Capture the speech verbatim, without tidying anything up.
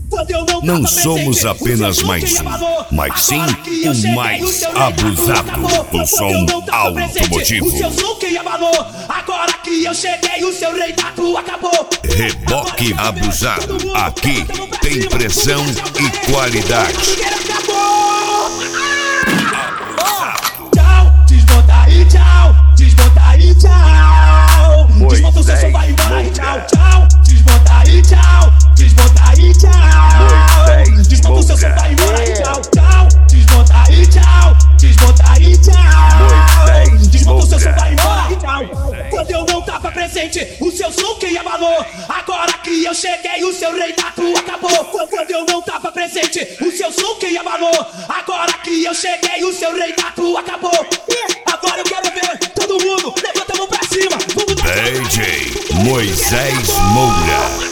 Não somos apenas mais um, mas sim o mais abusado do som automotivo. O seu som que abalou, agora que eu cheguei, o seu reinado acabou. Reboque abusado, aqui tem pressão e qualidade. Tchau, desmonta aí, tchau, desmonta aí, tchau. Desmonta o seu som, vai embora e tchau, tchau. Desmonta aí, tchau, desmonta aí, tchau. Desmonta o seu som, vai embora e tchau, tchau. Desmonta aí, tchau, desmonta aí, tchau. Desmonta o seu som, vai embora e tchau. Quando eu não tava presente, o seu som que abalou. Agora que eu cheguei, o seu reinado acabou. Quando eu não tava presente, o seu som que abalou. Agora que eu cheguei, o seu reinado acabou. Agora eu quero ver todo mundo levanta a mão pra cima. Vamos D J Moisés Moura.